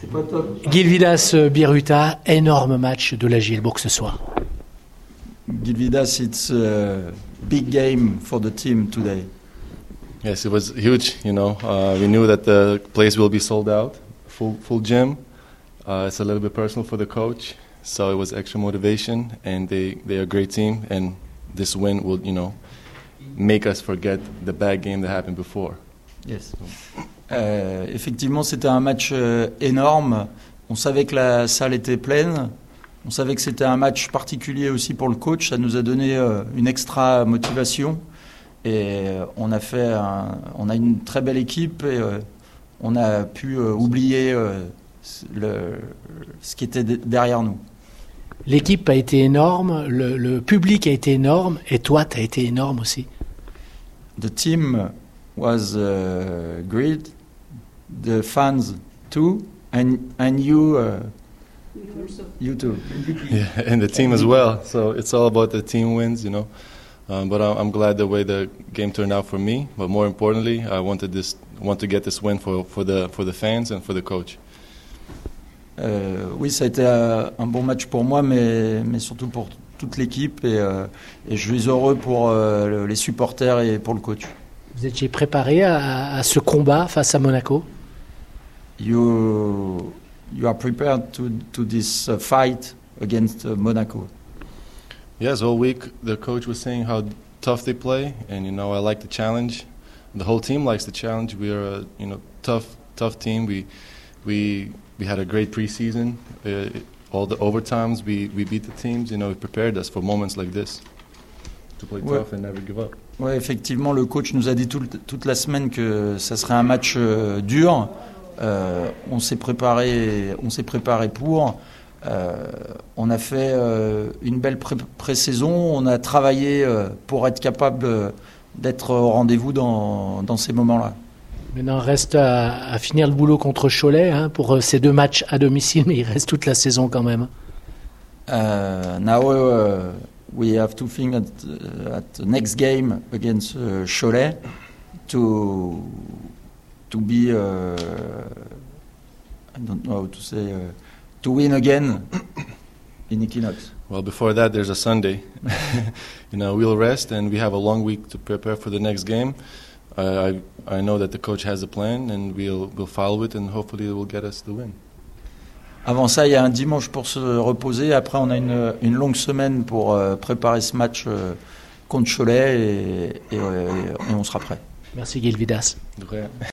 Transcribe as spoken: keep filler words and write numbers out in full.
C'est pas top. Gilvidas Biruta, énorme match de la Gielbourg ce soir. Gilvidas, it's a big game for the team today. Yes, it was huge. You know, uh, we knew that the place will be sold out, full full gym. Uh, it's a little bit personal for the coach, so it was extra motivation. And they they are a great team, and this win will, you know, make us forget the bad game that happened before. Yes. Euh, effectivement, c'était un match euh, énorme. On savait que la salle était pleine. On savait que c'était un match particulier aussi pour le coach. Ça nous a donné euh, une extra motivation. Et euh, on a fait, un, on a une très belle équipe et euh, on a pu euh, oublier euh, le, ce qui était de, derrière nous. L'équipe a été énorme, le, le public a été énorme, et toi, tu as été énorme aussi. The team was uh, great, the fans too, and and you, uh, you too. Yeah, and the team as well. So it's all about the team wins, you know. Um, but I'm glad the way the game turned out for me. But more importantly, I wanted this, want to get this win for for the for the fans and for the coach. Euh, oui, ça a été un bon match pour moi, mais mais surtout pour toute l'équipe et, euh, et je suis heureux pour euh, les supporters et pour le coach. Vous étiez préparé à, à ce combat face à Monaco? You you are prepared to to this uh, fight against uh, Monaco. Yes, all week the coach was saying how tough they play, and you know I like the challenge. The whole team likes the challenge. We are a you know tough tough team. We we we had a great preseason. Uh, all the overtimes we we beat the teams. You know, it prepared us for moments like this to play ouais. tough and never give up. Ouais, effectivement, le coach nous a dit tout, toute la semaine que ça serait un match euh, dur. Euh, on s'est préparé, on s'est préparé pour. Euh, on a fait euh, une belle pré- pré-saison, on a travaillé euh, pour être capable euh, d'être au rendez-vous dans, dans ces moments-là. Maintenant, il reste à, à finir le boulot contre Cholet hein, pour euh, ces deux matchs à domicile, mais il reste toute la saison quand même. Uh, now uh, we have to think at, uh, at the next game against uh, Cholet to to be uh, I don't know how to say uh, to win again in Equinox. Well, before that, there's a Sunday. You know, we'll rest, and we have a long week to prepare for the next game. Uh, I I know that the coach has a plan, and we'll we'll follow it, and hopefully it will get us the win. Avant ça, il y a un dimanche pour se reposer. Après, on a une, une longue semaine pour euh, préparer ce match euh, contre Cholet et, et, et, et on sera prêt. Merci Gilvidas. De rien.